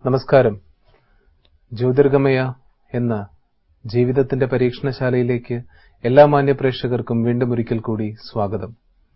നമസ്കാരം. ജ്യോതിർഗമയ എന്ന ജീവിതത്തിന്റെ പരീക്ഷണശാലയിലേക്ക് എല്ലാ മാന്യ പ്രേക്ഷകർക്കും വീണ്ടും ഒരിക്കൽ കൂടി സ്വാഗതം.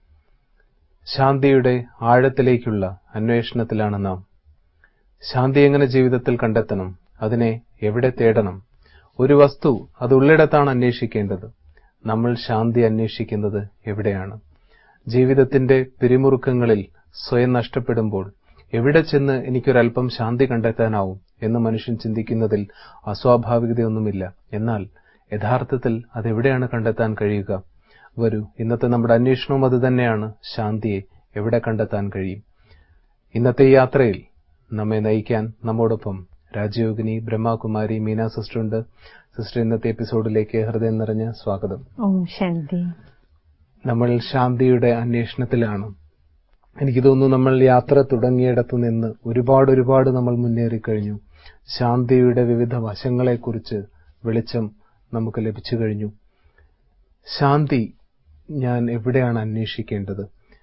ശാന്തിയുടെ ആഴത്തിലേക്കുള്ള അന്വേഷണത്തിലാണ് നാം. ശാന്തി എങ്ങനെ ജീവിതത്തിൽ കണ്ടെത്തണം, അതിനെ എവിടെ തേടണം? ഒരു വസ്തു അത് ഉള്ളിടത്താണ് അന്വേഷിക്കേണ്ടത്. നമ്മൾ ശാന്തി അന്വേഷിക്കുന്നത് എവിടെയാണ്? ജീവിതത്തിന്റെ പിരിമുറുക്കങ്ങളിൽ സ്വയം നഷ്ടപ്പെടുമ്പോൾ എവിടെ ചെന്ന് എനിക്കൊരല്പം ശാന്തി കണ്ടെത്താനാവും എന്ന് മനുഷ്യൻ ചിന്തിക്കുന്നതിൽ അസ്വാഭാവികതയൊന്നുമില്ല. എന്നാൽ യഥാർത്ഥത്തിൽ അതെവിടെയാണ് കണ്ടെത്താൻ കഴിയുക? വരൂ, ഇന്നത്തെ നമ്മുടെ അന്വേഷണവും അത് തന്നെയാണ്. ശാന്തിയെ എവിടെ കണ്ടെത്താൻ കഴിയും? ഇന്നത്തെ ഈ യാത്രയിൽ നമ്മെ നയിക്കാൻ നമ്മോടൊപ്പം രാജയോഗിനി ബ്രഹ്മകുമാരി മീന സിസ്റ്റർ ഉണ്ട്. സിസ്റ്റർ, ഇന്നത്തെ എപ്പിസോഡിലേക്ക് ഹൃദയം നിറഞ്ഞ സ്വാഗതം. ഓം ശാന്തി. നമ്മൾ ശാന്തിയുടെ അന്വേഷണത്തിലാണ്. എനിക്ക് തോന്നുന്നു നമ്മൾ യാത്ര തുടങ്ങിയിടത്തു നിന്ന് ഒരുപാട് നമ്മൾ മുന്നേറിക്കഴിഞ്ഞു. ശാന്തിയുടെ വിവിധ വശങ്ങളെക്കുറിച്ച് വെളിച്ചം നമുക്ക് ലഭിച്ചു കഴിഞ്ഞു. ശാന്തി ഞാൻ എവിടെയാണ് അന്വേഷിക്കേണ്ടത്?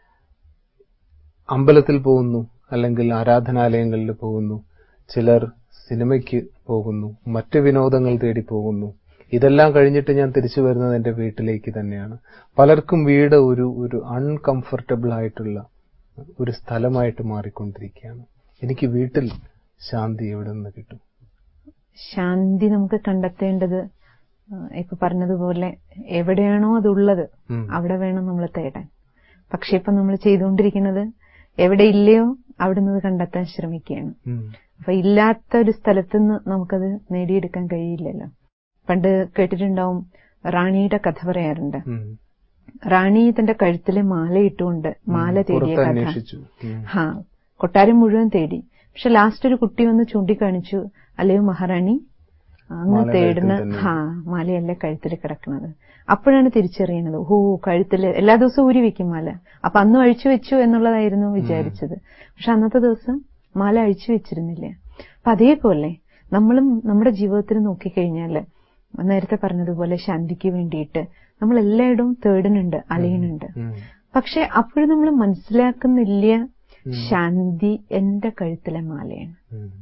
അമ്പലത്തിൽ പോകുന്നു, അല്ലെങ്കിൽ ആരാധനാലയങ്ങളിൽ പോകുന്നു, ചിലർ സിനിമയ്ക്ക് പോകുന്നു, മറ്റ് വിനോദങ്ങൾ തേടി പോകുന്നു. ഇതെല്ലാം കഴിഞ്ഞിട്ട് ഞാൻ തിരിച്ചു വരുന്നത് എൻ്റെ വീട്ടിലേക്ക് തന്നെയാണ്. പലർക്കും വീട് ഒരു അൺകംഫർട്ടബിൾ ആയിട്ടുള്ള ഒരു സ്ഥലമായിട്ട് മാറിക്കൊണ്ടിരിക്കുകയാണ്. എനിക്ക് വീട്ടിൽ ശാന്തി എവിടെ നിന്ന് കിട്ടും? ശാന്തി നമുക്ക് കണ്ടെത്തേണ്ടത് ഇപ്പൊ പറഞ്ഞതുപോലെ എവിടെയാണോ അതുള്ളത് അവിടെ വേണം നമ്മൾ തേടാൻ. പക്ഷെ ഇപ്പൊ നമ്മൾ ചെയ്തുകൊണ്ടിരിക്കുന്നത് എവിടെ ഇല്ലയോ അവിടെ നിന്ന് കണ്ടെത്താൻ ശ്രമിക്കുകയാണ്. അപ്പൊ ഇല്ലാത്ത ഒരു സ്ഥലത്തുനിന്ന് നമുക്കത് നേടിയെടുക്കാൻ കഴിയില്ലല്ലോ. പണ്ട് കേട്ടിട്ടുണ്ടാവും, റാണിയുടെ കഥ പറയാറുണ്ട്. റാണി തന്റെ കഴുത്തിലെ മാല ഇട്ടുകൊണ്ട് മാല തേടിയ കഥ. കൊട്ടാരം മുഴുവൻ തേടി. പക്ഷെ ലാസ്റ്റ് ഒരു കുട്ടി വന്ന് ചൂണ്ടിക്കാണിച്ചു, അല്ലയോ മഹാറാണി, അങ്ങ് തേടുന്ന മാലയല്ല കഴുത്തിൽ കിടക്കുന്നത്. അപ്പോഴാണ് തിരിച്ചറിയുന്നത്, കഴുത്തില് എല്ലാ ദിവസവും ഊരി വെക്കും മാല. അപ്പൊ അന്നും അഴിച്ചു വെച്ചു എന്നുള്ളതായിരുന്നു വിചാരിച്ചത്. പക്ഷെ അന്നത്തെ ദിവസം മാല അഴിച്ചു വെച്ചിരുന്നില്ല. അപ്പൊ അതേപോലെ നമ്മളും നമ്മുടെ ജീവിതത്തിൽ നോക്കിക്കഴിഞ്ഞാല് നേരത്തെ പറഞ്ഞതുപോലെ ശാന്തിക്ക് വേണ്ടിയിട്ട് നമ്മൾ എല്ലായിടവും തേടുന്നുണ്ട്, അലയുന്നുണ്ട്. പക്ഷെ അപ്പോഴും നമ്മൾ മനസ്സിലാക്കുന്നില്ല, ശാന്തി എന്റെ കഴുത്തിലെ മാലയാണ്.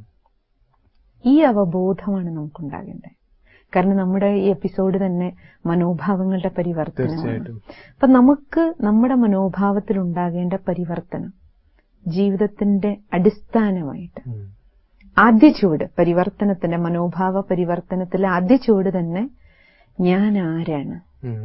ഈ അവബോധമാണ് നമുക്കുണ്ടാകേണ്ടത്. കാരണം നമ്മുടെ ഈ എപ്പിസോഡ് തന്നെ മനോഭാവങ്ങളുടെ പരിവർത്തനമാണ്. അപ്പൊ നമുക്ക് നമ്മുടെ മനോഭാവത്തിൽ ഉണ്ടാകേണ്ട പരിവർത്തനം ജീവിതത്തിന്റെ അടിസ്ഥാനമായിട്ട് ആദ്യ ചുവട്, പരിവർത്തനത്തിന്റെ മനോഭാവ പരിവർത്തനത്തിലെ ആദ്യ ചുവട് തന്നെ ഞാൻ ആരാണ്?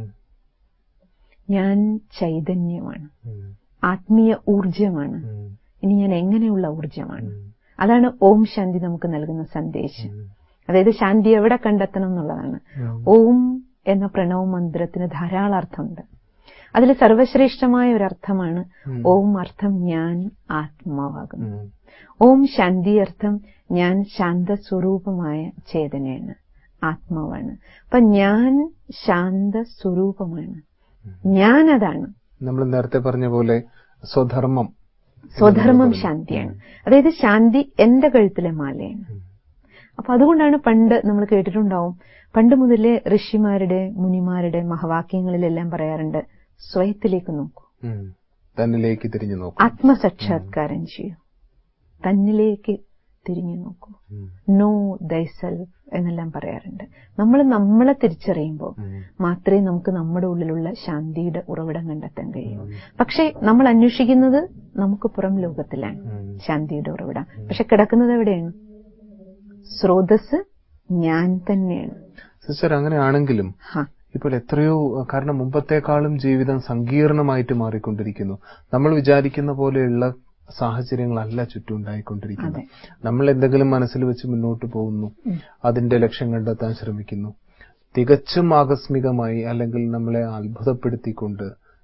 ഞാൻ ചൈതന്യമാണ്, ആത്മീയ ഊർജമാണ്. ഇനി ഞാൻ എങ്ങനെയുള്ള ഊർജമാണ്? അതാണ് ഓം ശാന്തി നമുക്ക് നൽകുന്ന സന്ദേശം. അതായത് ശാന്തി എവിടെ കണ്ടെത്തണം എന്നുള്ളതാണ്. ഓം എന്ന പ്രണവ മന്ത്രത്തിന് ധാരാളം അർത്ഥമുണ്ട്. അതിൽ സർവശ്രേഷ്ഠമായ ഒരർത്ഥമാണ് ഓം അർത്ഥം ഞാൻ ആത്മാവാകുന്നു. ഓം ശാന്തി അർത്ഥം ഞാൻ ശാന്ത സ്വരൂപമായ ചേതനയാണ്, ആത്മാവാണ്. അപ്പൊ ഞാൻ ശാന്ത സ്വരൂപമാണ്, ഞാൻ അതാണ്. നമ്മൾ നേരത്തെ പറഞ്ഞ പോലെ സ്വധർമ്മം ശാന്തിയാണ്. അതായത് ശാന്തി എന്റെ കഴുത്തിലെ മാലയാണ്. അപ്പൊ അതുകൊണ്ടാണ് പണ്ട് നമ്മൾ കേട്ടിട്ടുണ്ടാവും, പണ്ട് മുതലേ ഋഷിമാരുടെ മുനിമാരുടെ മഹവാക്യങ്ങളിലെല്ലാം പറയാറുണ്ട്, സ്വയത്തിലേക്ക് നോക്കൂ, തന്നിലേക്ക് തിരിഞ്ഞു നോക്കൂ, ആത്മസാക്ഷാത്കാരം ചെയ്യൂ, തന്നിലേക്ക് തിരിഞ്ഞു നോക്കൂ, നോ ദൈസെൽഫ് എന്നെല്ലാം പറയാറുണ്ട്. നമ്മൾ നമ്മളെ തിരിച്ചറിയുമ്പോൾ മാത്രമേ നമുക്ക് നമ്മുടെ ഉള്ളിലുള്ള ശാന്തിയുടെ ഉറവിടം കണ്ടെത്താൻ കഴിയൂ. പക്ഷെ നമ്മൾ അന്വേഷിക്കുന്നത് നമുക്ക് പുറം ലോകത്തിലാണ് ശാന്തിയുടെ ഉറവിടം. പക്ഷെ കിടക്കുന്നത് എവിടെയാണ്? സ്രോതസ് ഞാൻ തന്നെയാണ്. സിസ്റ്റർ, അങ്ങനെയാണെങ്കിലും ഇപ്പോൾ എത്രയോ, കാരണം മുമ്പത്തെക്കാളും ജീവിതം സങ്കീർണമായിട്ട് മാറിക്കൊണ്ടിരിക്കുന്നു. നമ്മൾ വിചാരിക്കുന്ന പോലെയുള്ള സാഹചര്യങ്ങളല്ല ചുറ്റും ഉണ്ടായിക്കൊണ്ടിരിക്കുന്നത്. നമ്മൾ എന്തെങ്കിലും മനസ്സിൽ വെച്ച് മുന്നോട്ട് പോകുന്നു, അതിന്റെ ലക്ഷ്യം കണ്ടെത്താൻ ശ്രമിക്കുന്നു. തികച്ചും ആകസ്മികമായി അല്ലെങ്കിൽ നമ്മളെ അത്ഭുതപ്പെടുത്തിക്കൊണ്ട്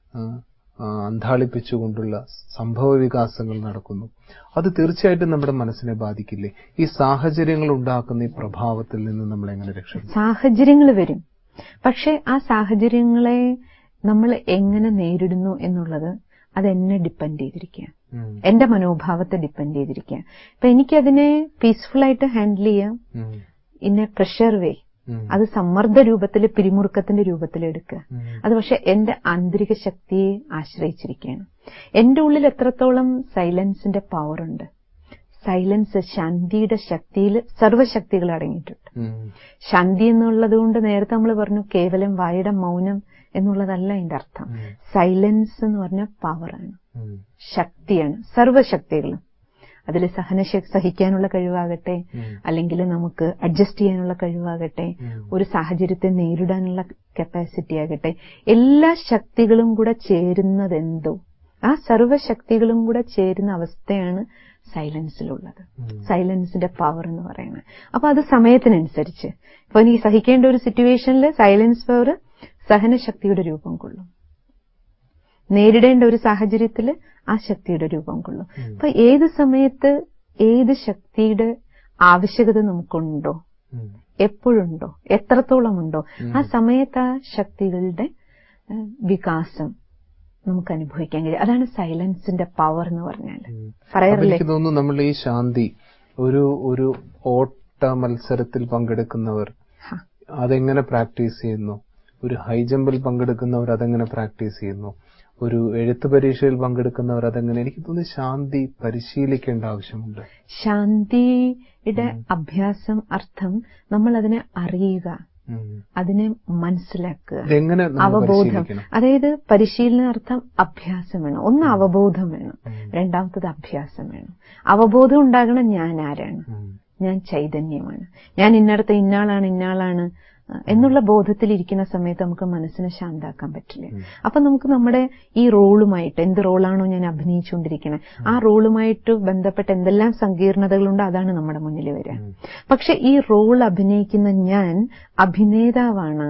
അന്ധാളിപ്പിച്ചുകൊണ്ടുള്ള സംഭവ വികാസങ്ങൾ നടക്കുന്നു. അത് തീർച്ചയായിട്ടും നമ്മുടെ മനസ്സിനെ ബാധിക്കില്ലേ? ഈ സാഹചര്യങ്ങൾ ഉണ്ടാക്കുന്ന ഈ പ്രഭാവത്തിൽ നിന്ന് നമ്മൾ എങ്ങനെ രക്ഷപ്പെടും? സാഹചര്യങ്ങൾ വരും, പക്ഷെ ആ സാഹചര്യങ്ങളെ നമ്മൾ എങ്ങനെ നേരിടുന്നു എന്നുള്ളത് അതെന്നെ ഡിപ്പെൻഡ് ചെയ്തിരിക്കുക, എന്റെ മനോഭാവത്തെ ഡിപ്പെൻഡ് ചെയ്തിരിക്കുക. അപ്പൊ എനിക്കതിനെ പീസ്ഫുൾ ആയിട്ട് ഹാൻഡിൽ ചെയ്യാം, ഇൻ എ പ്രഷർ വേ, അത് സമ്മർദ്ദ രൂപത്തിൽ, പിരിമുറുക്കത്തിന്റെ രൂപത്തിൽ എടുക്കുക. അത് പക്ഷെ എന്റെ ആന്തരിക ശക്തിയെ ആശ്രയിച്ചിരിക്കുകയാണ്. എന്റെ ഉള്ളിൽ എത്രത്തോളം സൈലൻസിന്റെ പവർ ഉണ്ട്, സൈലൻസ്, ശാന്തിയുടെ ശക്തിയിൽ സർവ്വശക്തികൾ അടങ്ങിയിട്ടുണ്ട്. ശാന്തി എന്നുള്ളത് കൊണ്ട് നേരത്തെ നമ്മൾ പറഞ്ഞു കേവലം വായുടെ മൗനം എന്നുള്ളതല്ല അതിന്റെ അർത്ഥം. സൈലൻസ് എന്ന് പറഞ്ഞ പവറാണ്, ശക്തിയാണ്, സർവ്വശക്തികളും. അതിൽ സഹിക്കാനുള്ള കഴിവാകട്ടെ, അല്ലെങ്കിൽ നമുക്ക് അഡ്ജസ്റ്റ് ചെയ്യാനുള്ള കഴിവാകട്ടെ, ഒരു സാഹചര്യത്തെ നേരിടാനുള്ള കപ്പാസിറ്റി ആകട്ടെ, എല്ലാ ശക്തികളും കൂടെ ചേരുന്നതെന്തോ ആ സർവ്വശക്തികളും കൂടെ ചേരുന്ന അവസ്ഥയാണ് സൈലൻസിലുള്ളത്. സൈലൻസിന്റെ പവർ എന്ന് പറയുന്നത്. അപ്പൊ അത് സമയത്തിനനുസരിച്ച് ഇപ്പൊ എനിക്ക് സഹിക്കേണ്ട ഒരു സിറ്റുവേഷനിൽ സൈലൻസ് പവർ സഹനശക്തിയുടെ രൂപം കൊള്ളും. നേരിടേണ്ട ഒരു സാഹചര്യത്തിൽ ആ ശക്തിയുടെ രൂപം കൊള്ളും. അപ്പൊ ഏത് സമയത്ത് ഏത് ശക്തിയുടെ ആവശ്യകത നമുക്കുണ്ടോ, എപ്പോഴുണ്ടോ, എത്രത്തോളമുണ്ടോ, ആ സമയത്ത് ആ ശക്തികളുടെ വികാസം നമുക്ക് അനുഭവിക്കാൻ കഴിയും. അതാണ് സൈലൻസിന്റെ പവർ എന്ന് പറഞ്ഞാൽ. പറയാറില്ലേ, എനിക്ക് തോന്നുന്നു നമ്മൾ ഈ ശാന്തി ഒരു ഓട്ട മത്സരത്തിൽ പങ്കെടുക്കുന്നവർ അതെങ്ങനെ പ്രാക്ടീസ് ചെയ്യുന്നു, ഒരു ഹൈ ജമ്പിൽ പങ്കെടുക്കുന്നവർ അതെങ്ങനെ പ്രാക്ടീസ് ചെയ്യുന്നു, ഒരു എഴുത്ത് പരീക്ഷയിൽ പങ്കെടുക്കുന്നവർ അതെങ്ങനെ, എനിക്ക് തോന്നുന്നു ശാന്തി പരിശീലിക്കേണ്ട ആവശ്യമുണ്ട്. ശാന്തിയുടെ അഭ്യാസം അർത്ഥം നമ്മൾ അതിനെ അറിയുക, അതിനെ മനസ്സിലാക്കുക, അവബോധം. അതായത് പരിശീലനാർത്ഥം അഭ്യാസം വേണം. ഒന്ന് അവബോധം വേണം, രണ്ടാമത്തത് അഭ്യാസം വേണം. അവബോധം ഉണ്ടാകണം, ഞാൻ ആരാണ്, ഞാൻ ചൈതന്യമാണ്, ഞാൻ ഇന്നടത്ത് ഇന്നാളാണ് എന്നുള്ള ബോധത്തിലിരിക്കുന്ന സമയത്ത് നമുക്ക് മനസ്സിനെ ശാന്താക്കാൻ പറ്റില്ല. അപ്പൊ നമുക്ക് നമ്മുടെ ഈ റോളുമായിട്ട്, എന്ത് റോളാണോ ഞാൻ അഭിനയിച്ചുകൊണ്ടിരിക്കുന്നത്, ആ റോളുമായിട്ട് ബന്ധപ്പെട്ട എന്തെല്ലാം സങ്കീർണതകളുണ്ടോ അതാണ് നമ്മുടെ മുന്നിൽ വരിക. പക്ഷെ ഈ റോൾ അഭിനയിക്കുന്ന ഞാൻ അഭിനേതാവാണ്.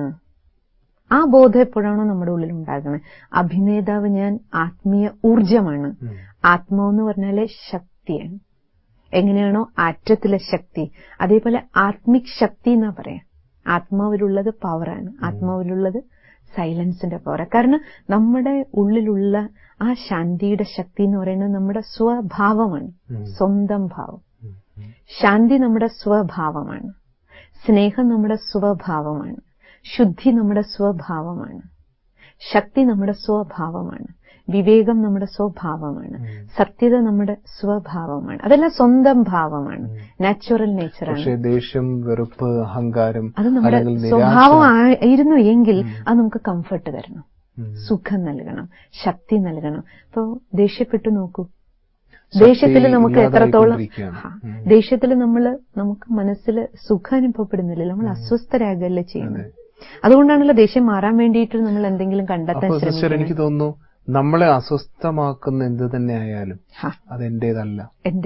ആ ബോധം എപ്പോഴാണോ നമ്മുടെ ഉള്ളിൽ ഉണ്ടാകുന്നത്, അഭിനേതാവ് ഞാൻ ആത്മീയ ഊർജമാണ്. ആത്മാവെന്ന് പറഞ്ഞാല് ശക്തിയാണ്. എങ്ങനെയാണോ ആറ്റത്തിലെ ശക്തി, അതേപോലെ ആത്മിക് ശക്തി എന്നാ പറയാം. ആത്മാവിലുള്ളത് പവറാണ്, ആത്മാവിലുള്ളത് സൈലൻസിന്റെ പവർ. കാരണം നമ്മുടെ ഉള്ളിലുള്ള ആ ശാന്തിയുടെ ശക്തി എന്ന് പറയുന്നത് നമ്മുടെ സ്വഭാവമാണ്, സ്വന്തം ഭാവം. ശാന്തി നമ്മുടെ സ്വഭാവമാണ്, സ്നേഹം നമ്മുടെ സ്വഭാവമാണ്, ശുദ്ധി നമ്മുടെ സ്വഭാവമാണ്, ശക്തി നമ്മുടെ സ്വഭാവമാണ്, വിവേകം നമ്മുടെ സ്വഭാവമാണ്, സത്യത നമ്മുടെ സ്വഭാവമാണ്. അതെല്ലാം സ്വന്തം ഭാവമാണ്, നാച്ചുറൽ നേച്ചറാണ്. പക്ഷേ ദേഷ്യം, വെറുപ്പ്, അഹങ്കാരം അത് നമ്മുടെ സ്വഭാവം ആയിരുന്നു എങ്കിൽ അത് നമുക്ക് കംഫർട്ട് തരണം, സുഖം നൽകണം, ശക്തി നൽകണം. ഇപ്പൊ ദേഷ്യപ്പെട്ടു നോക്കൂ, ദേഷ്യത്തിൽ നമുക്ക് എത്രത്തോളം, ദേഷ്യത്തിൽ നമുക്ക് മനസ്സിൽ സുഖം അനുഭവപ്പെടുന്നില്ല, നമ്മൾ അസ്വസ്ഥരാകല്ലേ ചെയ്യുന്നത്. അതുകൊണ്ടാണല്ലോ ദേഷ്യം മാറാൻ വേണ്ടിയിട്ട് നമ്മൾ എന്തെങ്കിലും കണ്ടെത്താൻ ശ്രമിക്കുന്നത്. എനിക്ക് തോന്നുന്നു നമ്മളെ അസ്വസ്ഥമാക്കുന്ന എന്ത് തന്നെ ആയാലും അത് എന്റേതല്ല.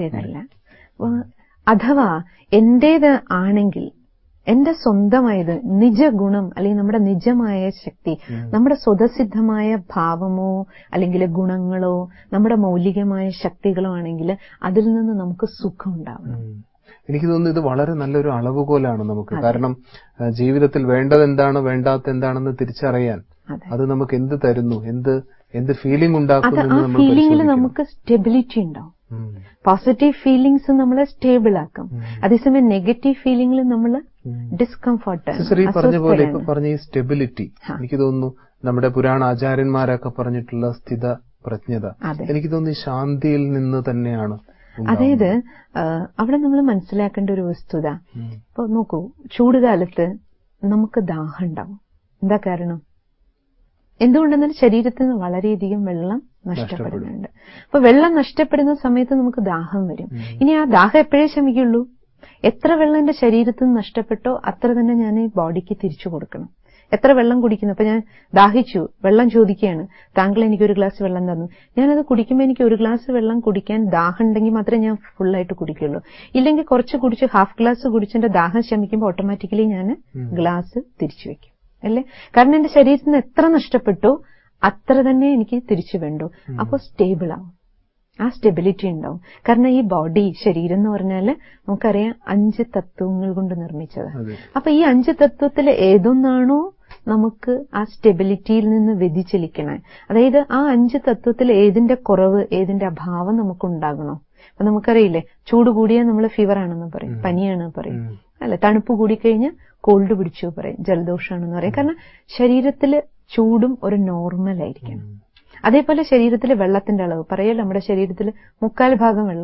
അഥവാ എന്റേത് ആണെങ്കിൽ, എന്റെ സ്വന്തമായത് നിജഗുണം അല്ലെങ്കിൽ നമ്മുടെ നിജമായ ശക്തി, നമ്മുടെ സ്വതസിദ്ധമായ ഭാവമോ അല്ലെങ്കിൽ ഗുണങ്ങളോ നമ്മുടെ മൗലികമായ ശക്തികളോ ആണെങ്കിൽ അതിൽ നിന്ന് നമുക്ക് സുഖം ഉണ്ടാവണം. എനിക്ക് തോന്നുന്നു ഇത് വളരെ നല്ലൊരു അളവുകോലാണ് നമുക്ക്. കാരണം ജീവിതത്തിൽ വേണ്ടത് എന്താണ്, വേണ്ടാത്ത എന്താണെന്ന് തിരിച്ചറിയാൻ അത് നമുക്ക് എന്ത് തരുന്നു, എന്ത് ഫീലിംഗ് ഉണ്ടാക്കുന്നു. ആ ഫീലിംഗിൽ നമുക്ക് സ്റ്റെബിലിറ്റി ഉണ്ടാവും. പോസിറ്റീവ് ഫീലിംഗ്സ് നമ്മളെ സ്റ്റേബിൾ ആക്കും. അതേസമയം നെഗറ്റീവ് ഫീലിംഗിൽ നമ്മൾ ഡിസ്കംഫർട്ട്. പറഞ്ഞ പോലെ ഇപ്പൊ പറഞ്ഞ ഈ സ്റ്റെബിലിറ്റി എനിക്ക് തോന്നുന്നു നമ്മുടെ പുരാണ ആചാര്യന്മാരൊക്കെ പറഞ്ഞിട്ടുള്ള സ്ഥിത പ്രജ്ഞത എനിക്ക് തോന്നുന്നു ശാന്തിയിൽ നിന്ന് തന്നെയാണ്. അതായത് അവിടെ നമ്മൾ മനസ്സിലാക്കേണ്ട ഒരു വസ്തുത, ഇപ്പൊ നോക്കൂ, ചൂടുകാലത്ത് നമുക്ക് ദാഹം ഉണ്ടാവും. എന്താ കാരണം? എന്തുകൊണ്ടെന്നാൽ ശരീരത്തിൽ നിന്ന് വളരെയധികം വെള്ളം നഷ്ടപ്പെടുന്നുണ്ട്. അപ്പൊ വെള്ളം നഷ്ടപ്പെടുന്ന സമയത്ത് നമുക്ക് ദാഹം വരും. ഇനി ആ ദാഹം എപ്പോഴേ ശമിക്കുള്ളൂ? എത്ര വെള്ളം എന്റെ ശരീരത്തിൽ നിന്ന് നഷ്ടപ്പെട്ടോ അത്ര തന്നെ ഞാൻ ഈ ബോഡിക്ക് തിരിച്ചു കൊടുക്കണം. എത്ര വെള്ളം കുടിക്കുന്നു, അപ്പൊ ഞാൻ ദാഹിച്ചു, വെള്ളം ചോദിക്കുകയാണ്, താങ്കൾ എനിക്കൊരു ഗ്ലാസ് വെള്ളം തന്നു, ഞാനത് കുടിക്കുമ്പോൾ എനിക്ക് ഒരു ഗ്ലാസ് വെള്ളം കുടിക്കാൻ ദാഹം ഉണ്ടെങ്കിൽ മാത്രമേ ഞാൻ ഫുള്ളായിട്ട് കുടിക്കുള്ളൂ. ഇല്ലെങ്കിൽ കുറച്ച് കുടിച്ച് ഹാഫ് ഗ്ലാസ് കുടിച്ചെന്റെ ദാഹം ശമിക്കുമ്പോൾ ഓട്ടോമാറ്റിക്കലി ഞാൻ ഗ്ലാസ് തിരിച്ചു വെക്കും, അല്ലേ? കാരണം എന്റെ ശരീരത്തിൽ നിന്ന് എത്ര നഷ്ടപ്പെട്ടോ അത്ര തന്നെ എനിക്ക് തിരിച്ചു വേണ്ടു. അപ്പോൾ സ്റ്റേബിൾ ആവും, ആ സ്റ്റെബിലിറ്റി ഉണ്ടാവും. കാരണം ഈ ബോഡി, ശരീരം എന്ന് പറഞ്ഞാല് നമുക്കറിയാം 5 തത്വങ്ങൾ കൊണ്ട് നിർമ്മിച്ചതാണ്. അപ്പൊ ഈ 5 തത്വത്തിൽ ഏതൊന്നാണോ നമുക്ക് ആ സ്റ്റെബിലിറ്റിയിൽ നിന്ന് വ്യതിചലിക്കണേ, അതായത് ആ 5 തത്വത്തിൽ ഏതിന്റെ കുറവ്, ഏതിന്റെ അഭാവം നമുക്കുണ്ടാകണോ? അപ്പൊ നമുക്കറിയില്ലേ, ചൂട് കൂടിയാൽ നമ്മൾ ഫീവർ ആണെന്ന് പറയും, പനിയാണെന്ന് പറയും, അല്ലെ? തണുപ്പ് കൂടിക്കഴിഞ്ഞാൽ കോൾഡ് പിടിച്ചു പറയും, ജലദോഷമാണെന്ന് പറയും. കാരണം ശരീരത്തില് ചൂടും ഒരു നോർമൽ ആയിരിക്കണം. അതേപോലെ ശരീരത്തിലെ വെള്ളത്തിന്റെ അളവ് പറയല്ലോ, നമ്മുടെ ശരീരത്തിൽ 3/4 ഭാഗം വെള്ളമാണ്.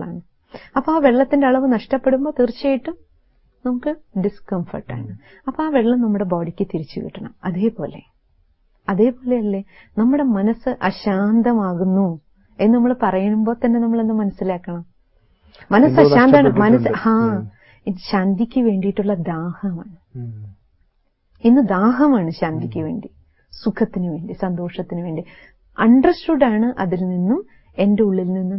അപ്പൊ ആ വെള്ളത്തിന്റെ അളവ് നഷ്ടപ്പെടുമ്പോൾ തീർച്ചയായിട്ടും നമുക്ക് ഡിസ്കംഫർട്ടാണ്. അപ്പൊ ആ വെള്ളം നമ്മുടെ ബോഡിക്ക് തിരിച്ചു കിട്ടണം. അതേപോലെയല്ലേ നമ്മുടെ മനസ്സ് അശാന്തമാകുന്നു എന്ന് നമ്മൾ പറയുമ്പോൾ തന്നെ നമ്മളെന്ത് മനസ്സിലാക്കണം? മനസ്സ് അശാന്തമാണ്. ശാന്തിക്ക് വേണ്ടിയിട്ടുള്ള ദാഹമാണ്. ഇന്ന് ദാഹമാണ് ശാന്തിക്ക് വേണ്ടി, സുഖത്തിന് വേണ്ടി, സന്തോഷത്തിന് വേണ്ടി. അണ്ടർസ്റ്റുഡാണ് അതിൽ നിന്നും എന്റെ ഉള്ളിൽ നിന്ന്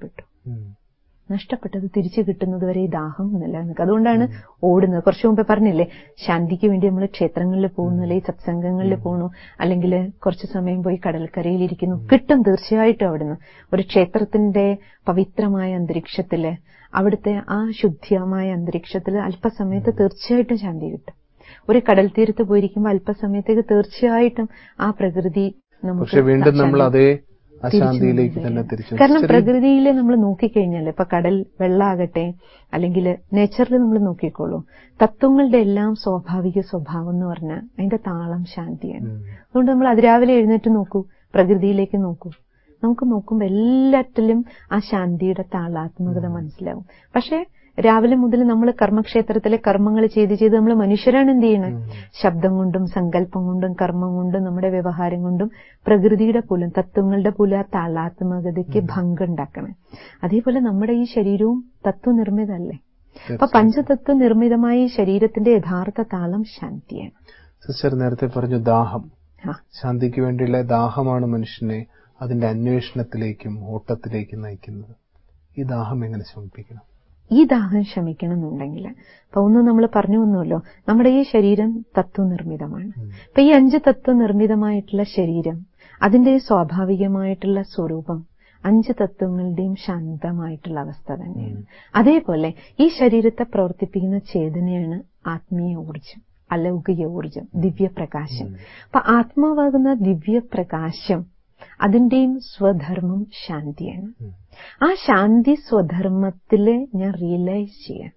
നഷ്ടപ്പെട്ടത് തിരിച്ചു കിട്ടുന്നത് വരെ ഈ ദാഹം നിലനിൽക്കുക. അതുകൊണ്ടാണ് ഓടുന്നത്. കുറച്ചു മുമ്പേ പറഞ്ഞില്ലേ, ശാന്തിക്ക് വേണ്ടി നമ്മൾ ക്ഷേത്രങ്ങളിൽ പോകുന്നു, അല്ലെങ്കിൽ സത്സംഗങ്ങളിൽ പോകുന്നു, അല്ലെങ്കിൽ കുറച്ചു സമയം പോയി കടൽക്കരയിലിരിക്കുന്നു. കിട്ടും തീർച്ചയായിട്ടും. അവിടുന്ന് ഒരു ക്ഷേത്രത്തിന്റെ പവിത്രമായ അന്തരീക്ഷത്തില്, അവിടുത്തെ ആ ശുദ്ധമായ അന്തരീക്ഷത്തില് അല്പസമയത്ത് തീർച്ചയായിട്ടും ശാന്തി കിട്ടും. ഒരു കടൽ തീരത്ത് പോയിരിക്കുമ്പോൾ അല്പസമയത്തേക്ക് തീർച്ചയായിട്ടും ആ പ്രകൃതി നമുക്ക് വീണ്ടും നമ്മൾ അതേ അശാന്തിയിലേക്ക് തന്നെ തിരിച്ചു. കാരണം പ്രകൃതിയിൽ നമ്മൾ നോക്കിക്കഴിഞ്ഞാൽ, ഇപ്പൊ കടൽ, വെള്ളമാകട്ടെ, അല്ലെങ്കിൽ നേച്ചറിൽ നമ്മൾ നോക്കിക്കോളൂ, തത്വങ്ങളുടെ എല്ലാം സ്വാഭാവിക സ്വഭാവം എന്ന് പറഞ്ഞാൽ അതിന്റെ താളം ശാന്തിയാണ്. അതുകൊണ്ട് നമ്മൾ അതിരാവിലെ എഴുന്നേറ്റ് നോക്കൂ, പ്രകൃതിയിലേക്ക് നോക്കൂ. നമുക്ക് നോക്കുമ്പോൾ എല്ലാറ്റിലും ആ ശാന്തിയുടെ താളാത്മകത മനസ്സിലാവും. പക്ഷെ രാവിലെ മുതൽ നമ്മൾ കർമ്മക്ഷേത്രത്തിലെ കർമ്മങ്ങൾ ചെയ്ത് നമ്മൾ മനുഷ്യരാണ് എന്ത് ചെയ്യണത്? ശബ്ദം കൊണ്ടും സങ്കല്പം കൊണ്ടും കർമ്മം കൊണ്ടും നമ്മുടെ വ്യവഹാരം കൊണ്ടും പ്രകൃതിയുടെ പോലും തത്വങ്ങളുടെ പോലും ആ താളാത്മകതയ്ക്ക് ഭംഗം ഉണ്ടാക്കണം. അതേപോലെ നമ്മുടെ ഈ ശരീരവും തത്വനിർമ്മിതമല്ലേ? അപ്പൊ പഞ്ചതത്വ നിർമ്മിതമായ ഈ ശരീരത്തിന്റെ യഥാർത്ഥ താളം ശാന്തിയാണ്. സിസ്റ്റർ നേരത്തെ പറഞ്ഞു ദാഹം. ശാന്തിക്ക് വേണ്ടിയുള്ള ദാഹമാണ് മനുഷ്യനെ അതിന്റെ അന്വേഷണത്തിലേക്കും ഓട്ടത്തിലേക്കും നയിക്കുന്നത്. ഈ ദാഹം എങ്ങനെ ശമിപ്പിക്കണം? ഈ ദാഹം ശമിക്കണമെന്നുണ്ടെങ്കിൽ, അപ്പൊ ഒന്ന് നമ്മൾ പറഞ്ഞു വന്നുവല്ലോ, നമ്മുടെ ഈ ശരീരം തത്വനിർമ്മിതമാണ്. അപ്പൊ ഈ 5 തത്വനിർമ്മിതമായിട്ടുള്ള ശരീരം, അതിന്റെ സ്വാഭാവികമായിട്ടുള്ള സ്വരൂപം 5 തത്വങ്ങളുടെയും ശാന്തമായിട്ടുള്ള അവസ്ഥ തന്നെയാണ്. അതേപോലെ ഈ ശരീരത്തെ പ്രവർത്തിപ്പിക്കുന്ന ചേതനയാണ് ആത്മീയ ഊർജം, അലൗകിക ഊർജം, ദിവ്യപ്രകാശം. അപ്പൊ ആത്മാവാകുന്ന ദിവ്യപ്രകാശം, അതിന്റെയും സ്വധർമ്മം ശാന്തിയാണ്. ആ ശാന്തി സ്വധർമ്മത്തില് ഞാൻ റിയലൈസ് ചെയ്യാൻ,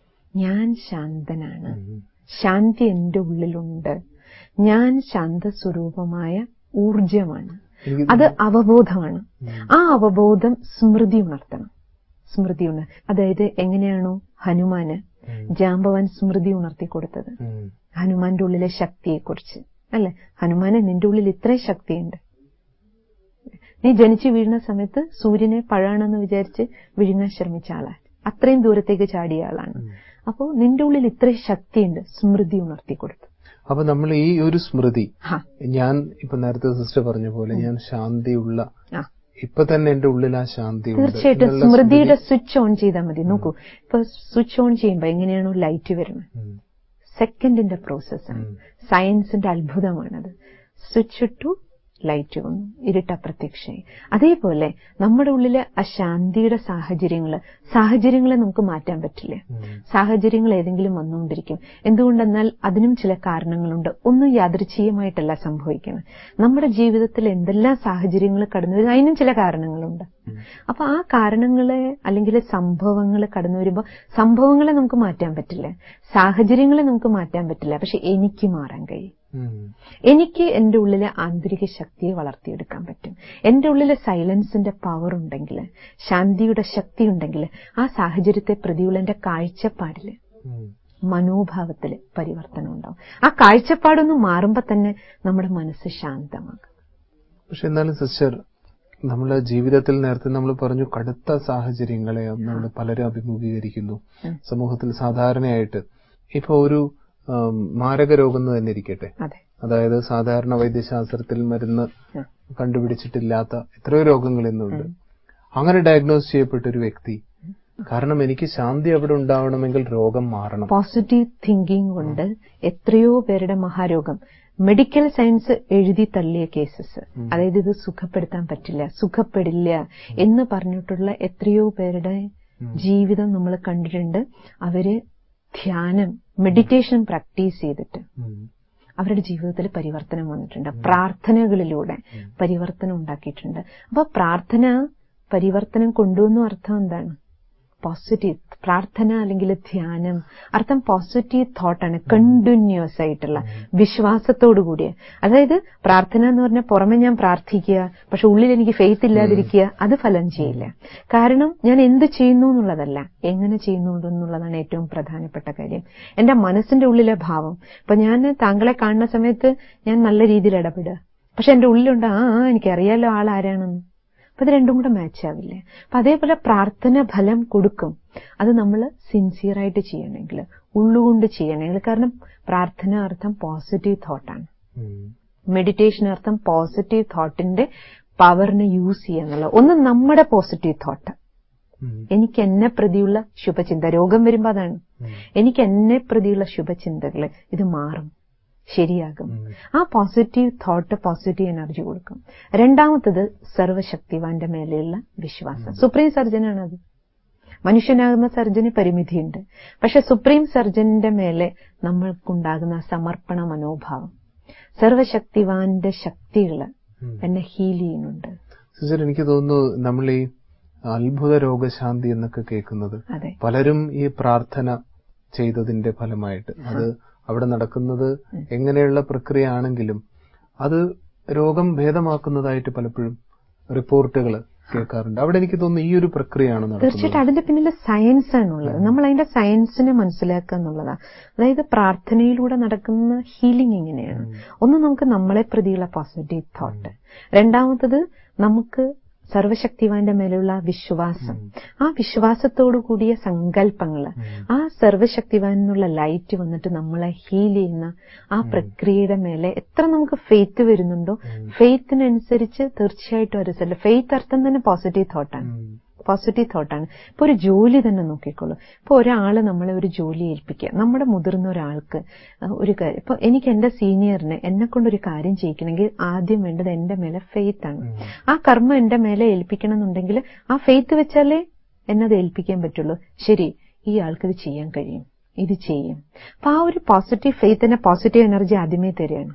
ഞാൻ ശാന്തനാണ്, ശാന്തി എന്റെ ഉള്ളിലുണ്ട്, ഞാൻ ശാന്തസ്വരൂപമായ ഊർജമാണ്. അത് അവബോധമാണ്. ആ അവബോധം സ്മൃതി ഉണർത്തണം. അതായത് എങ്ങനെയാണോ ഹനുമാന് ജാമ്പവാൻ സ്മൃതി ഉണർത്തി കൊടുത്തത്, ഹനുമാന്റെ ഉള്ളിലെ ശക്തിയെക്കുറിച്ച് അല്ലെ? ഹനുമാനെ, നിന്റെ ഉള്ളിൽ ഇത്രയും ശക്തിയുണ്ട്. നീ ജനിച്ചു വീഴുന്ന സമയത്ത് സൂര്യനെ പഴാണെന്ന് വിചാരിച്ച് വിഴുങ്ങാൻ ശ്രമിച്ച ആളാണ്, അത്രയും ദൂരത്തേക്ക് ചാടിയ ആളാണ്. അപ്പോ നിന്റെ ഉള്ളിൽ ഇത്രയും ശക്തിയുണ്ട്, സ്മൃതി ഉണർത്തി കൊടുത്തു. അപ്പൊ നമ്മൾ ഈ ഒരു സ്മൃതി, ഞാൻ ഇപ്പൊ നേരത്തെ സിസ്റ്റർ പറഞ്ഞ പോലെ ഞാൻ ശാന്തിയുള്ള, ഇപ്പൊ തന്നെ എന്റെ ഉള്ളിൽ ആ ശാന്തി തീർച്ചയായിട്ടും സ്മൃതിയുടെ സ്വിച്ച് ഓൺ ചെയ്താൽ മതി. നോക്കൂ, ഇപ്പൊ സ്വിച്ച് ഓൺ ചെയ്യുമ്പോ എങ്ങനെയാണോ ലൈറ്റ് വരുന്നത്, സെക്കൻഡിന്റെ പ്രോസസ്സാണ്. സയൻസിന്റെ അത്ഭുതമാണത്. സ്വിച്ച് ഇട്ടു, ലൈറ്റ് വന്നു, ഇരുട്ട് അപ്രത്യക്ഷമായി. അതേപോലെ നമ്മുടെ ഉള്ളിലെ അശാന്തിയുടെ സാഹചര്യങ്ങളെ നമുക്ക് മാറ്റാൻ പറ്റില്ല. സാഹചര്യങ്ങൾ ഏതെങ്കിലും വന്നുകൊണ്ടിരിക്കും. എന്തുകൊണ്ടെന്നാൽ അതിനും ചില കാരണങ്ങളുണ്ട്. ഒന്നും യാദൃച്ഛികമായിട്ടല്ല സംഭവിക്കുന്നത്. നമ്മുടെ ജീവിതത്തിൽ എന്തെല്ലാം സാഹചര്യങ്ങൾ കടന്നു വരുന്നു, അതിനും ചില കാരണങ്ങളുണ്ട്. അപ്പൊ ആ കാരണങ്ങളെ അല്ലെങ്കിൽ സംഭവങ്ങൾ കടന്നു വരുമ്പോൾ സംഭവങ്ങളെ നമുക്ക് മാറ്റാൻ പറ്റില്ല, സാഹചര്യങ്ങളെ നമുക്ക് മാറ്റാൻ പറ്റില്ല. പക്ഷെ എനിക്ക് മാറാൻ കഴിയും. എനിക്ക് എന്റെ ഉള്ളിലെ ആന്തരിക ശക്തിയെ വളർത്തിയെടുക്കാൻ പറ്റും. എന്റെ ഉള്ളിലെ സൈലൻസിന്റെ പവർ ഉണ്ടെങ്കിൽ, ശാന്തിയുടെ ശക്തി ഉണ്ടെങ്കിൽ, ആ സാഹചര്യത്തെ പ്രതിയുള്ള എന്റെ കാഴ്ചപ്പാടില്, മനോഭാവത്തില് പരിവർത്തനം ഉണ്ടാവും. ആ കാഴ്ചപ്പാടൊന്ന് മാറുമ്പോ തന്നെ നമ്മുടെ മനസ്സ് ശാന്തമാകും. പക്ഷെ എന്നാലും സിസ്റ്റർ, നമ്മുടെ ജീവിതത്തിൽ നേരത്തെ നമ്മൾ പറഞ്ഞു കടുത്ത സാഹചര്യങ്ങളെ നമ്മൾ പലരും അഭിമുഖീകരിക്കുന്നു. സമൂഹത്തിൽ സാധാരണയായിട്ട് ഇപ്പൊ ഒരു മാരക രോഗം തന്നെ ഇരിക്കട്ടെ, അതായത് സാധാരണ വൈദ്യശാസ്ത്രത്തിൽ മരുന്ന് കണ്ടുപിടിച്ചിട്ടില്ലാത്ത എത്രയോ രോഗങ്ങൾ ഇന്നുണ്ട്. അങ്ങനെ ഡയഗ്നോസ് ചെയ്യപ്പെട്ട ഒരു വ്യക്തി, കാരണം എനിക്ക് ശാന്തി അവിടെ ഉണ്ടാവണമെങ്കിൽ രോഗം മാറണം. പോസിറ്റീവ് തിങ്കിങ് കൊണ്ട് എത്രയോ പേരുടെ മഹാരോഗം മെഡിക്കൽ സയൻസ് എഴുതി തള്ളിയ കേസസ്, അതായത് ഇത് സുഖപ്പെടുത്താൻ പറ്റില്ല, സുഖപ്പെടില്ല എന്ന് പറഞ്ഞിട്ടുള്ള എത്രയോ പേരുടെ ജീവിതം നമ്മൾ കണ്ടിട്ടുണ്ട്. അവര് ധ്യാനം, മെഡിറ്റേഷൻ പ്രാക്ടീസ് ചെയ്തിട്ട് അവരുടെ ജീവിതത്തിൽ പരിവർത്തനം വന്നിട്ടുണ്ട്. പ്രാർത്ഥനകളിലൂടെ പരിവർത്തനം ഉണ്ടാക്കിയിട്ടുണ്ട്. അപ്പൊ പ്രാർത്ഥന പരിവർത്തനം കൊണ്ടുവന്ന അർത്ഥം എന്താണ്? പോസിറ്റീവ് പ്രാർത്ഥന അല്ലെങ്കിൽ ധ്യാനം, അർത്ഥം പോസിറ്റീവ് തോട്ടാണ്, കണ്ടിന്യൂസ് ആയിട്ടുള്ള വിശ്വാസത്തോടു കൂടിയ. അതായത് പ്രാർത്ഥന എന്ന് പറഞ്ഞാൽ പുറമെ ഞാൻ പ്രാർത്ഥിക്കുക, പക്ഷെ ഉള്ളിൽ എനിക്ക് ഫെയ്ത്ത് ഇല്ലാതിരിക്കുക, അത് ഫലം ചെയ്യില്ല. കാരണം ഞാൻ എന്ത് ചെയ്യുന്നു എന്നുള്ളതല്ല, എങ്ങനെ ചെയ്യുന്നു എന്നുള്ളതാണ് ഏറ്റവും പ്രധാനപ്പെട്ട കാര്യം. എന്റെ മനസ്സിന്റെ ഉള്ളിലെ ഭാവം. ഇപ്പൊ ഞാൻ താങ്കളെ കാണുന്ന സമയത്ത് ഞാൻ നല്ല രീതിയിൽ ഇടപെടുക, പക്ഷെ എന്റെ ഉള്ളിലുണ്ട് എനിക്കറിയാലോ ആൾ ആരാണെന്ന്. അപ്പൊ അത് രണ്ടും കൂടെ മാച്ച് ആവില്ലേ. അപ്പൊ അതേപോലെ പ്രാർത്ഥന ഫലം കൊടുക്കും. അത് നമ്മൾ സിൻസിയറായിട്ട് ചെയ്യണമെങ്കിൽ, ഉള്ളുകൊണ്ട് ചെയ്യണമെങ്കിൽ. കാരണം പ്രാർത്ഥന അർത്ഥം പോസിറ്റീവ് തോട്ടാണ്, മെഡിറ്റേഷൻ അർത്ഥം പോസിറ്റീവ് തോട്ടിന്റെ പവറിനെ യൂസ് ചെയ്യാന്നുള്ള. ഒന്ന് നമ്മുടെ പോസിറ്റീവ് തോട്ട്, എനിക്ക് എന്നെ പ്രതിയുള്ള ശുഭചിന്ത. രോഗം വരുമ്പോ അതാണ്, എനിക്ക് എന്നെ പ്രതിയുള്ള ശുഭചിന്തകള്, ഇത് മാറും, ശരിയാകും. ആ പോസിറ്റീവ് തോട്ട് പോസിറ്റീവ് എനർജി കൊടുക്കും. രണ്ടാമത്തത് സർവശക്തിവാന്റെ മേലെയുള്ള വിശ്വാസം. സുപ്രീം സർജനാണ് അത്. മനുഷ്യനാകുന്ന സർജന് പരിമിതിയുണ്ട്, പക്ഷെ സുപ്രീം സർജന്റെ മേലെ നമ്മൾക്കുണ്ടാകുന്ന സമർപ്പണ മനോഭാവം, സർവശക്തിവാന്റെ ശക്തികള് എന്നെ ഹീൽ ചെയ്യുന്നുണ്ട്. എനിക്ക് തോന്നുന്നു നമ്മൾ ഈ അത്ഭുത രോഗശാന്തി എന്നൊക്കെ കേൾക്കുന്നത് പലരും ഈ പ്രാർത്ഥന ചെയ്തതിന്റെ ഫലമായിട്ട്, അത് അവിടെ നടക്കുന്നത് എങ്ങനെയുള്ള പ്രക്രിയ ആണെങ്കിലും അത് രോഗം ഭേദമാക്കുന്നതായിട്ട് പലപ്പോഴും റിപ്പോർട്ടുകൾ കേൾക്കാറുണ്ട്. അവിടെ എനിക്ക് തോന്നുന്നു ഈ ഒരു പ്രക്രിയയാണ് നടക്കുന്നത്. തീർച്ചയായിട്ടും അതിന്റെ പിന്നിൽ സയൻസ് ആണുള്ളത്. നമ്മൾ അതിന്റെ സയൻസിനെ മനസ്സിലാക്കുക എന്നുള്ളതാണ്. അതായത് പ്രാർത്ഥനയിലൂടെ നടക്കുന്ന ഹീലിംഗ് എങ്ങനെയാണ്. ഒന്ന്, നമുക്ക് നമ്മളെ പ്രതിയുള്ള പോസിറ്റീവ് തോട്ട്. രണ്ടാമത്തത്, നമുക്ക് സർവശക്തിവാന്റെ മേലുള്ള വിശ്വാസം. ആ വിശ്വാസത്തോടു കൂടിയ സങ്കല്പങ്ങള്, ആ സർവശക്തിവാൻ എന്നുള്ള ലൈറ്റ് വന്നിട്ട് നമ്മളെ ഹീൽ ചെയ്യുന്ന ആ പ്രക്രിയയുടെ മേലെ എത്ര നമുക്ക് ഫെയ്ത്ത് വരുന്നുണ്ടോ, ഫെയ്ത്തിനനുസരിച്ച് തീർച്ചയായിട്ടും റിസൾട്ട്. ഫെയ്ത്ത് അർത്ഥം തന്നെ പോസിറ്റീവ് തോട്ടാണ്, പോസിറ്റീവ് തോട്ടാണ്. ഇപ്പൊ ഒരു ജോലി തന്നെ നോക്കിക്കോളൂ. ഇപ്പൊ ഒരാള് നമ്മളെ ഒരു ജോലി ഏൽപ്പിക്കുക, നമ്മുടെ മുതിർന്ന ഒരാൾക്ക് ഒരു കാര്യം. ഇപ്പൊ എനിക്ക് എന്റെ സീനിയറിനെ എന്നെ കൊണ്ടൊരു കാര്യം ചെയ്യിക്കണമെങ്കിൽ ആദ്യം വേണ്ടത് എന്റെ മേലെ ഫെയ്ത്ത് ആണ്. ആ കർമ്മം എന്റെ മേലെ ഏൽപ്പിക്കണം എന്നുണ്ടെങ്കിൽ ആ ഫെയ്ത്ത് വെച്ചാലേ എന്നത് ഏൽപ്പിക്കാൻ പറ്റുള്ളൂ. ശരി, ഈ ആൾക്ക് ഇത് ചെയ്യാൻ കഴിയും, ഇത് ചെയ്യും. അപ്പൊ ആ ഒരു പോസിറ്റീവ് ഫെയ്ത്തിന് പോസിറ്റീവ് എനർജി ആദ്യമേ തരികയാണ്.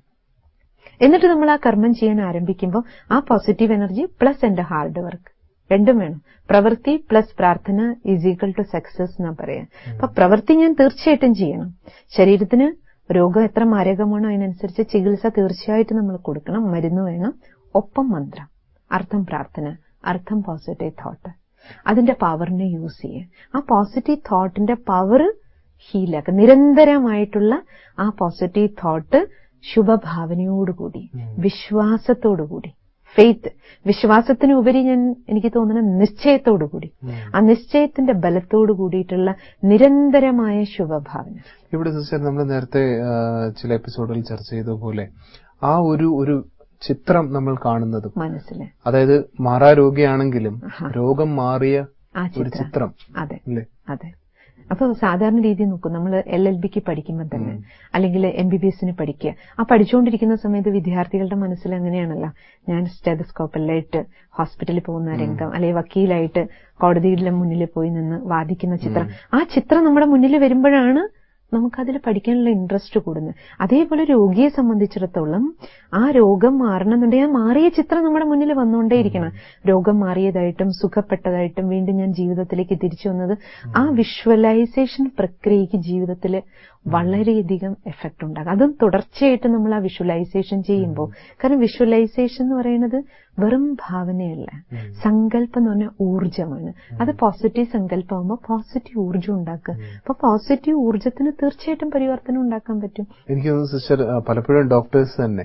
എന്നിട്ട് നമ്മൾ ആ കർമ്മം ചെയ്യാൻ ആരംഭിക്കുമ്പോൾ ആ പോസിറ്റീവ് എനർജി പ്ലസ് എന്റെ ഹാർഡ് വർക്ക് രണ്ടും വേണം. പ്രവൃത്തി പ്ലസ് പ്രാർത്ഥന ഈസ് ഈക്വൽ ടു സക്സസ് എന്നാ പറയാ. അപ്പൊ പ്രവൃത്തി ഞാൻ തീർച്ചയായിട്ടും ചെയ്യണം. ശരീരത്തിന് രോഗം എത്ര മാരകമാണോ അതിനനുസരിച്ച് ചികിത്സ തീർച്ചയായിട്ടും നമ്മൾ കൊടുക്കണം. മരുന്ന് വേണം, ഒപ്പം മന്ത്രം, അർത്ഥം പ്രാർത്ഥന, അർത്ഥം പോസിറ്റീവ് തോട്ട്. അതിന്റെ പവറിനെ യൂസ് ചെയ്യുക. ആ പോസിറ്റീവ് തോട്ടിന്റെ പവർ ഹീലാക്കുക. നിരന്തരമായിട്ടുള്ള ആ പോസിറ്റീവ് തോട്ട് ശുഭഭാവനയോടുകൂടി, വിശ്വാസത്തോടുകൂടി, ഫെയ്ത്ത്, വിശ്വാസത്തിനുപരി എനിക്ക് തോന്നുന്ന നിശ്ചയത്തോടുകൂടി, ആ നിശ്ചയത്തിന്റെ ബലത്തോടു കൂടിയിട്ടുള്ള നിരന്തരമായ ശുഭഭാവന. ഇവിടെ സിസ്റ്റർ നമ്മൾ നേരത്തെ ചില എപ്പിസോഡുകൾ ചർച്ച ചെയ്തതുപോലെ ആ ഒരു ചിത്രം നമ്മൾ കാണുന്നതും മനസ്സിൽ, അതായത് മാറാരോഗിയാണെങ്കിലും രോഗം മാറിയ ഒരു ചിത്രം. അതെ അതെ. അപ്പൊ സാധാരണ രീതിയിൽ നോക്കും, നമ്മൾ LLBക്ക് പഠിക്കുമ്പോൾ തന്നെ, അല്ലെങ്കിൽ MBBSന് പഠിക്കുക, ആ പഠിച്ചുകൊണ്ടിരിക്കുന്ന സമയത്ത് വിദ്യാർത്ഥികളുടെ മനസ്സിൽ അങ്ങനെയാണല്ലോ, ഞാൻ സ്റ്റെതസ്കോപ്പെല്ലായിട്ട് ഹോസ്പിറ്റലിൽ പോകുന്ന രംഗം, അല്ലെങ്കിൽ വക്കീലായിട്ട് കോടതിയുടെ മുന്നിൽ പോയി നിന്ന് വാദിക്കുന്ന ചിത്രം. ആ ചിത്രം നമ്മുടെ മുന്നിൽ വരുമ്പോഴാണ് നമുക്കതിൽ പഠിക്കാനുള്ള ഇൻട്രസ്റ്റ് കൂടുന്നത്. അതേപോലെ രോഗിയെ സംബന്ധിച്ചിടത്തോളം ആ രോഗം മാറണമെന്നുണ്ടെങ്കിൽ ആ മാറിയ ചിത്രം നമ്മുടെ മുന്നിൽ വന്നുകൊണ്ടേയിരിക്കണം. രോഗം മാറിയതായിട്ടും സുഖപ്പെട്ടതായിട്ടും വീണ്ടും ഞാൻ ജീവിതത്തിലേക്ക് തിരിച്ചു വന്നത്, ആ വിഷ്വലൈസേഷൻ പ്രക്രിയക്ക് ജീവിതത്തിൽ വളരെയധികം എഫക്ട് ഉണ്ടാകും. അതും തുടർച്ചയായിട്ട് നമ്മൾ ആ വിഷ്വലൈസേഷൻ ചെയ്യുമ്പോൾ. കാരണം വിഷ്വലൈസേഷൻ എന്ന് പറയുന്നത് വെറും ഭാവനയല്ല, സങ്കല്പം എന്ന് പറഞ്ഞാൽ ഊർജ്ജമാണ്. അത് പോസിറ്റീവ് സങ്കല്പമാകുമ്പോൾ പോസിറ്റീവ് ഊർജ്ജം ഉണ്ടാക്കുക. അപ്പൊ പോസിറ്റീവ് ഊർജ്ജത്തിന് തീർച്ചയായിട്ടും പരിവർത്തനം ഉണ്ടാക്കാൻ പറ്റും. എനിക്ക് തോന്നുന്നു സിസ്റ്റർ, പലപ്പോഴും ഡോക്ടേഴ്സ് തന്നെ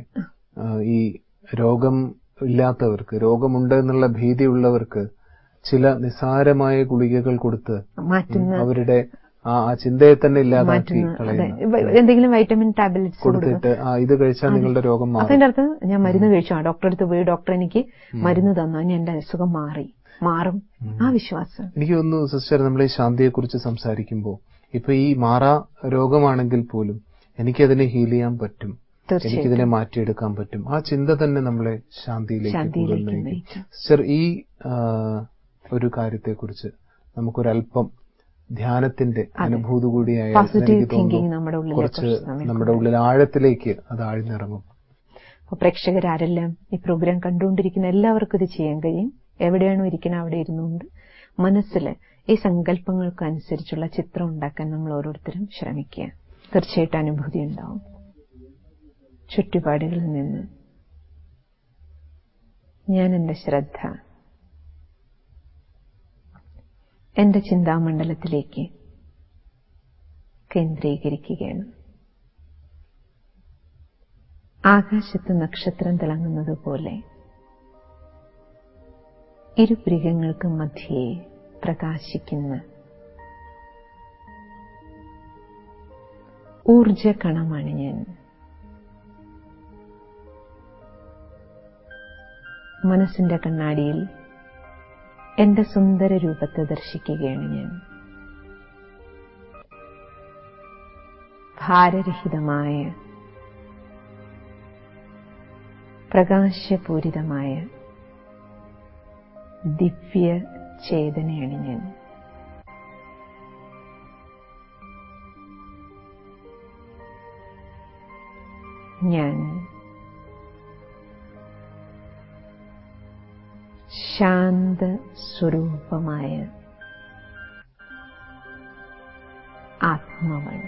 ഈ രോഗം ഇല്ലാത്തവർക്ക്, രോഗമുണ്ട് എന്നുള്ള ഭീതിയുള്ളവർക്ക് ചില നിസ്സാരമായ ഗുളികകൾ കൊടുത്ത് അവരുടെ ആ ചിന്തയെ തന്നെ ഇല്ലാതാക്കി കളയുന്നു. എന്തെങ്കിലും വൈറ്റമിൻ ടാബ്ലറ്റ്സ് കൊടുത്തിട്ട് ഇത് കഴിച്ചാൽ നിങ്ങളുടെ രോഗം മാറും. അതിന്റെ അർത്ഥം ഞാൻ മരുന്ന് കഴിച്ചു, ഡോക്ടറെ അടുത്ത് പോയി, ഡോക്ടർ എനിക്ക് മരുന്ന് തന്നു, ഇനി എന്റെ അസുഖം മാറും. ആ വിശ്വാസം. എനിക്ക് തോന്നുന്നു സിസ്റ്റർ, നമ്മൾ ഈ ശാന്തിയെ കുറിച്ച് സംസാരിക്കുമ്പോൾ ഇപ്പൊ ഈ മാറാ രോഗമാണെങ്കിൽ പോലും എനിക്കതിനെ ഹീൽ ചെയ്യാൻ പറ്റും, എനിക്കിതിനെ മാറ്റിയെടുക്കാൻ പറ്റും. ആ ചിന്ത തന്നെ നമ്മളെ ശാന്തിയിലേക്ക് നയിക്കും. സിസ്റ്റർ, ഈ ഒരു കാര്യത്തെക്കുറിച്ച് നമുക്കൊരല്പം ധ്യാനത്തിന്റെ അനുഭൂതി കൂടിയായ കുറച്ച് നമ്മുടെ ഉള്ളിൽ ആഴത്തിലേക്ക് അത് ആഴ്ന്നിറങ്ങും. അപ്പൊ പ്രേക്ഷകരാരെല്ലാം ഈ പ്രോഗ്രാം കണ്ടുകൊണ്ടിരിക്കുന്ന എല്ലാവർക്കും ഇത് ചെയ്യാൻ കഴിയും. എവിടെയാണോ ഇരിക്കുന്നത് അവിടെ ഇരുന്നുകൊണ്ട് മനസ്സിൽ ഈ സങ്കല്പങ്ങൾക്കനുസരിച്ചുള്ള ചിത്രം ഉണ്ടാക്കാൻ നമ്മൾ ഓരോരുത്തരും ശ്രമിക്കുക. തീർച്ചയായിട്ടും അനുഭൂതി ഉണ്ടാവും. ചുറ്റുപാടുകളിൽ നിന്ന് ഞാൻ എന്റെ ശ്രദ്ധ എന്റെ ചിന്താമണ്ഡലത്തിലേക്ക് കേന്ദ്രീകരിക്കുകയാണ്. ആകാശത്ത് നക്ഷത്രം തിളങ്ങുന്നത് പോലെ ഇരുപുരികങ്ങൾക്ക് മധ്യേ പ്രകാശിക്കുന്ന ഊർജകണമാണ് ഞാൻ. മനസ്സിന്റെ കണ്ണാടിയിൽ എന്റെ സുന്ദര രൂപത്തെ ദർശിക്കുകയാണ് ഞാൻ. ഭാരരഹിതമായ പ്രകാശപൂരിതമായ ദിവ്യ ചേതനയാണ് ഞാൻ. ഞാൻ ശാന്ത സ്വരൂപമായ ആത്മാവാണ്.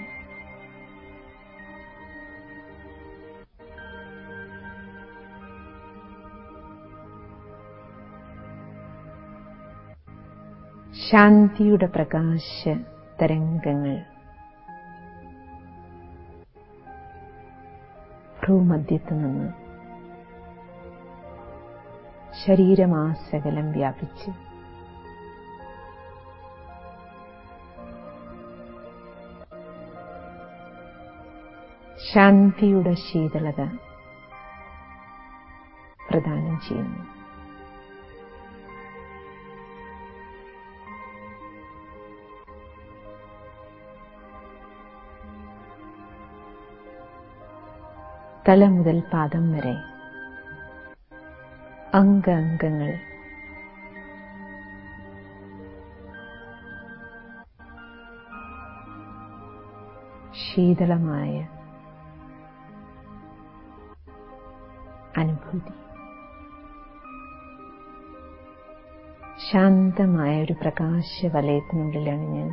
ശാന്തിയുടെ പ്രകാശ തരംഗങ്ങൾ ഭ്രൂമധ്യത്തു നിന്ന് ശരീരമാസകലം വ്യാപിച്ച് ശാന്തിയുടെ ശീതളത പ്രദാനം ചെയ്യുന്നു. തല മുതൽ പാദം വരെ അംഗങ്ങൾ ശീതളമായ അനുഭൂതി, ശാന്തമായ ഒരു പ്രകാശവലയത്തിനുള്ളിലാണ് ഞാൻ.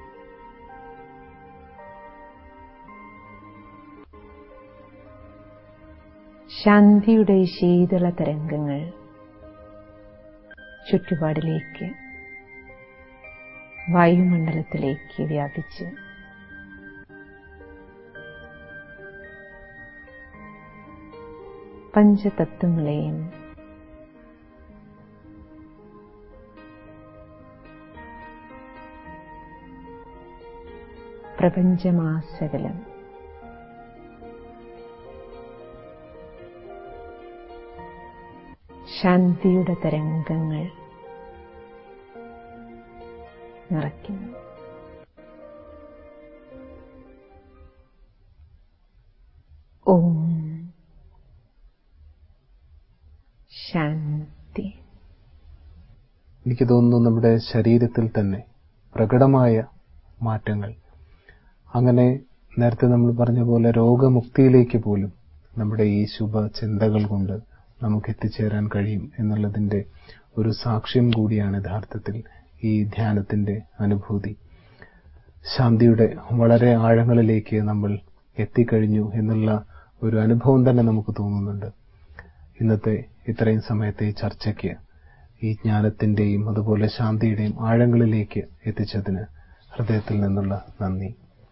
ശാന്തിയുടെ ഈ ശീതള തരംഗങ്ങൾ ചുറ്റുപാടിലേക്ക്, വായുമണ്ഡലത്തിലേക്ക് വ്യാപിച്ച് പഞ്ചതത്വങ്ങളെയും പ്രപഞ്ചമാസകലം ശാന്തിയുടെ തരംഗങ്ങൾ നിറയ്ക്കുന്നു. ഓം ശാന്തി. എനിക്ക് തോന്നുന്നു നമ്മുടെ ശരീരത്തിൽ തന്നെ പ്രകടമായ മാറ്റങ്ങൾ, അങ്ങനെ നേരത്തെ നമ്മൾ പറഞ്ഞ പോലെ രോഗമുക്തിയിലേക്ക് പോലും നമ്മുടെ ഈ ശുഭ ചിന്തകൾ കൊണ്ട് നമുക്ക് എത്തിച്ചേരാൻ കഴിയും എന്നുള്ളതിന്റെ ഒരു സാക്ഷ്യം കൂടിയാണ് യഥാർത്ഥത്തിൽ ഈ ധ്യാനത്തിന്റെ അനുഭൂതി. ശാന്തിയുടെ വളരെ ആഴങ്ങളിലേക്ക് നമ്മൾ എത്തിക്കഴിഞ്ഞു എന്നുള്ള ഒരു അനുഭവം തന്നെ നമുക്ക് തോന്നുന്നുണ്ട്. ഇന്നത്തെ ഇത്രയും സമയത്തെ ഈ ചർച്ചയ്ക്ക് ഈ ജ്ഞാനത്തിന്റെയും അതുപോലെ ശാന്തിയുടെയും ആഴങ്ങളിലേക്ക് എത്തിച്ചതിന് ഹൃദയത്തിൽ നിന്നുള്ള നന്ദി.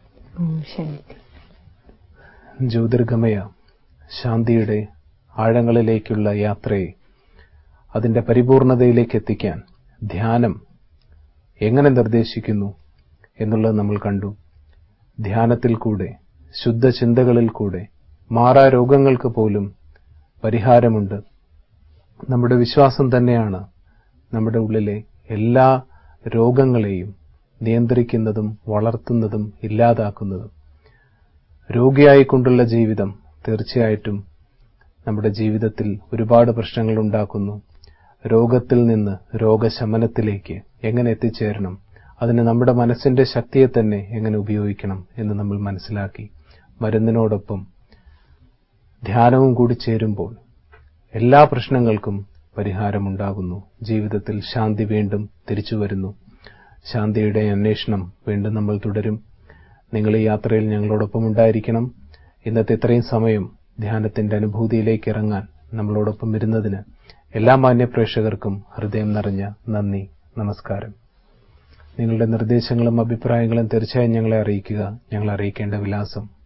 ജ്യോതിർഗമയ ശാന്തിയുടെ ആഴങ്ങളിലേക്കുള്ള യാത്രയെ അതിന്റെ പരിപൂർണതയിലേക്ക് എത്തിക്കാൻ ധ്യാനം എങ്ങനെ നിർദ്ദേശിക്കുന്നു എന്നുള്ളത് നമ്മൾ കണ്ടു. ധ്യാനത്തിൽ കൂടെ, ശുദ്ധചിന്തകളിൽ കൂടെ മാറാ രോഗങ്ങൾക്ക് പോലും പരിഹാരമുണ്ട്. നമ്മുടെ വിശ്വാസം തന്നെയാണ് നമ്മുടെ ഉള്ളിലെ എല്ലാ രോഗങ്ങളെയും നിയന്ത്രിക്കുന്നതും വളർത്തുന്നതും ഇല്ലാതാക്കുന്നതും. രോഗിയായിക്കൊണ്ടുള്ള ജീവിതം തീർച്ചയായിട്ടും നമ്മുടെ ജീവിതത്തിൽ ഒരുപാട് പ്രശ്നങ്ങൾ ഉണ്ടാക്കുന്നു. രോഗത്തിൽ നിന്ന് രോഗശമനത്തിലേക്ക് എങ്ങനെ എത്തിച്ചേരണം, അതിന് നമ്മുടെ മനസ്സിന്റെ ശക്തിയെ തന്നെ എങ്ങനെ ഉപയോഗിക്കണം എന്ന് നമ്മൾ മനസ്സിലാക്കി. മരുന്നിനോടൊപ്പം ധ്യാനവും കൂടി ചേരുമ്പോൾ എല്ലാ പ്രശ്നങ്ങൾക്കും പരിഹാരമുണ്ടാകുന്നു. ജീവിതത്തിൽ ശാന്തി വീണ്ടും തിരിച്ചു വരുന്നു. ശാന്തിയുടെ അന്വേഷണം വീണ്ടും നമ്മൾ തുടരും. നിങ്ങൾ ഈ യാത്രയിൽ ഞങ്ങളോടൊപ്പം ഉണ്ടായിരിക്കണം. ഇന്നത്തെ ഇത്രയും സമയം ധ്യാനത്തിന്റെ അനുഭൂതിയിലേക്ക് ഇറങ്ങാൻ നമ്മളോടൊപ്പം വരുന്നതിന് എല്ലാ മാന്യപ്രേക്ഷകർക്കും ഹൃദയം നിറഞ്ഞ നന്ദി, നമസ്കാരം. നിങ്ങളുടെ നിർദ്ദേശങ്ങളും അഭിപ്രായങ്ങളും തീർച്ചയായും ഞങ്ങളെ അറിയിക്കുക. ഞങ്ങൾ അറിയിക്കേണ്ട വിലാസം